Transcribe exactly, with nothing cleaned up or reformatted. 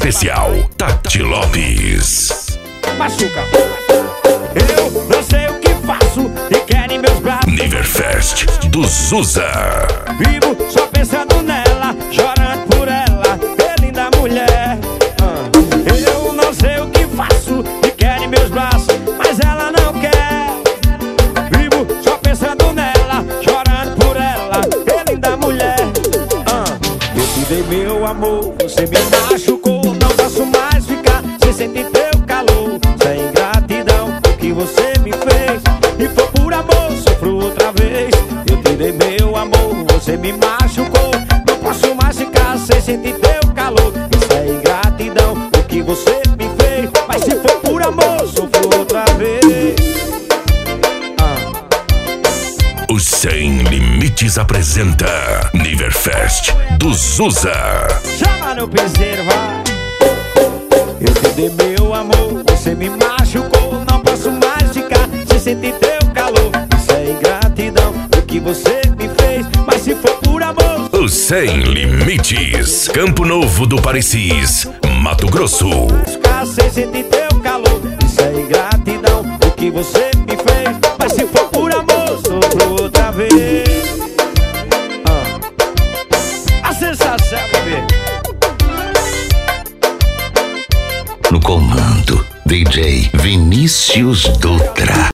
especial Tati Lopes. Machuca. Eu não sei o que faço e querem meus braços. Niverfest do Zusa. Vivo só pensando nela, chorando por ela, é linda mulher. Ah. Eu não sei o que faço e querem meus braços, mas ela não quer. Vivo só pensando nela, chorando por ela, é linda mulher. Ah. Eu te dei meu amor, você me machucou. Não posso mais ficar sem sentir teu calor. Sem gratidão o que você me fez, e for por amor, sofro outra vez. Eu te dei meu amor, você me machucou. Não posso mais ficar sem sentir teu calor. Isso é ingratidão, o que você me fez. Mas se for por amor, sofro outra vez. ah. O Sem Limites apresenta Niverfest do Zusa. Chama no piseiro, vai. Eu te dei meu amor, você me machucou. Não posso mais ficar sem sentir teu calor. Isso é ingratidão, o que você me fez. Mas se for por amor, O Sem Limites, Campo Novo do Parecis, Mato Grosso. ficar sem sentir teu calor. Isso é ingratidão, o que você me fez. Mas se for por amor, sofro outra vez. ah. A sensação, bebê. No comando, D J Vinícius Dutra.